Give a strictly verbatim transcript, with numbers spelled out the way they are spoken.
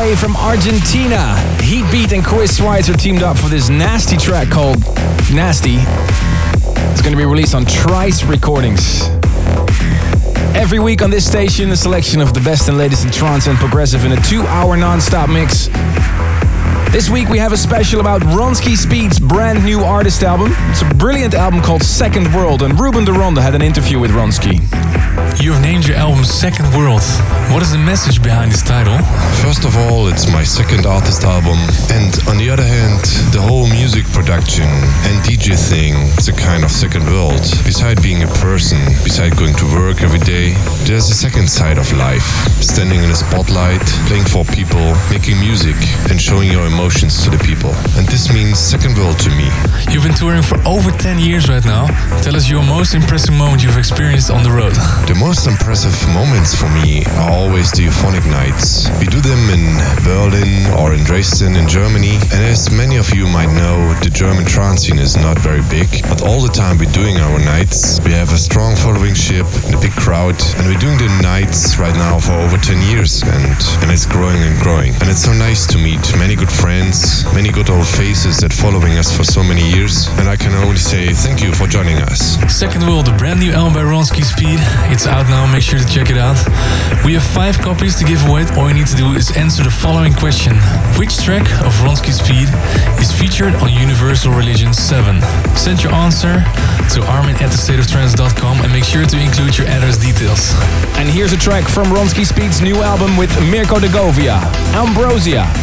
way from Argentina. Heatbeat and Chris Schweitzer teamed up for this nasty track called Nasty. It's going to be released on Trice Recordings. Every week on this station, a selection of the best and latest in trance and progressive in a two-hour non-stop mix. This week we have a special about Ronski Speed's brand new artist album. It's a brilliant album called Second World, and Ruben de Ronde had an interview with Ronski. You've named your album Second World. What is the message behind this title? First of all, it's my second artist album, and on the other hand, the whole music production and D J thing is a kind of second world. Beside being a person, beside going to work every day, there's a second side of life. Standing in a spotlight, playing for people, making music, and showing your emotions to the people. And this means second world to me. You've been touring for over ten years right now. Tell us your most impressive moment you've experienced on the road. The most impressive moments for me are always the euphonic nights. We do them in Berlin or in Dresden in Germany, and as many of you might know, the German trance scene is not very big, but all the time we're doing our nights, we have a strong following ship and a big crowd, and we're doing the nights right now for over ten years, and, and it's growing and growing. And it's so nice to meet many good friends, many good old faces that following us for so many years, and I can only say thank you for joining us. Second World, the brand new album by Ronski Speed. It's out now, make sure to check it out. We have five copies to give away. All you need to do is answer the following question. Which track of Ronski Speed is featured on Universal Religion seven? Send your answer to armin at the state of trance dot com and make sure to include your address details. And here's a track from Ronski Speed's new album with Mirko de Govia, Ambrosia.